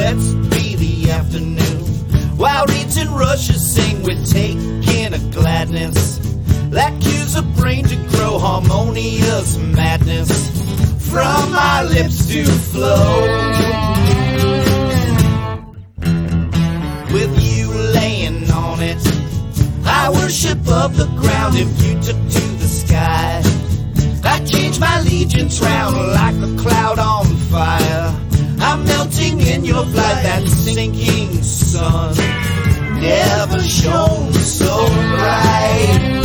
let's be the afternoon. While reeds and rushes sing, we're taking a gladness that cues a brain to grow harmonious madness from our lips to flow. With you laying on it, I worship of the ground and you took to the sky. I change my allegiance round like a cloud on fire. I'm melting in your flight, that sinking sun never shone so bright.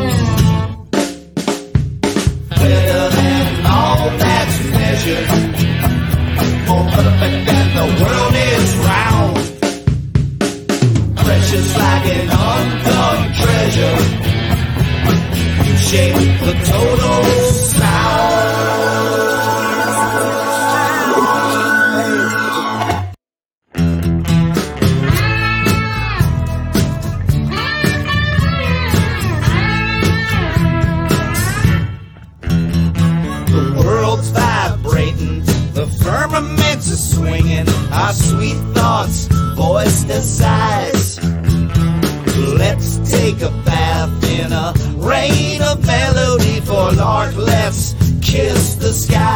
Better than all that's measured, more perfect than the world is round. Precious like an undone treasure, you shape the total sound. The world's vibrating, the firmaments are swinging, our sweet thoughts voiced as sighs. Let's take a bath in a rain of melody, for Lord, let's kiss the sky.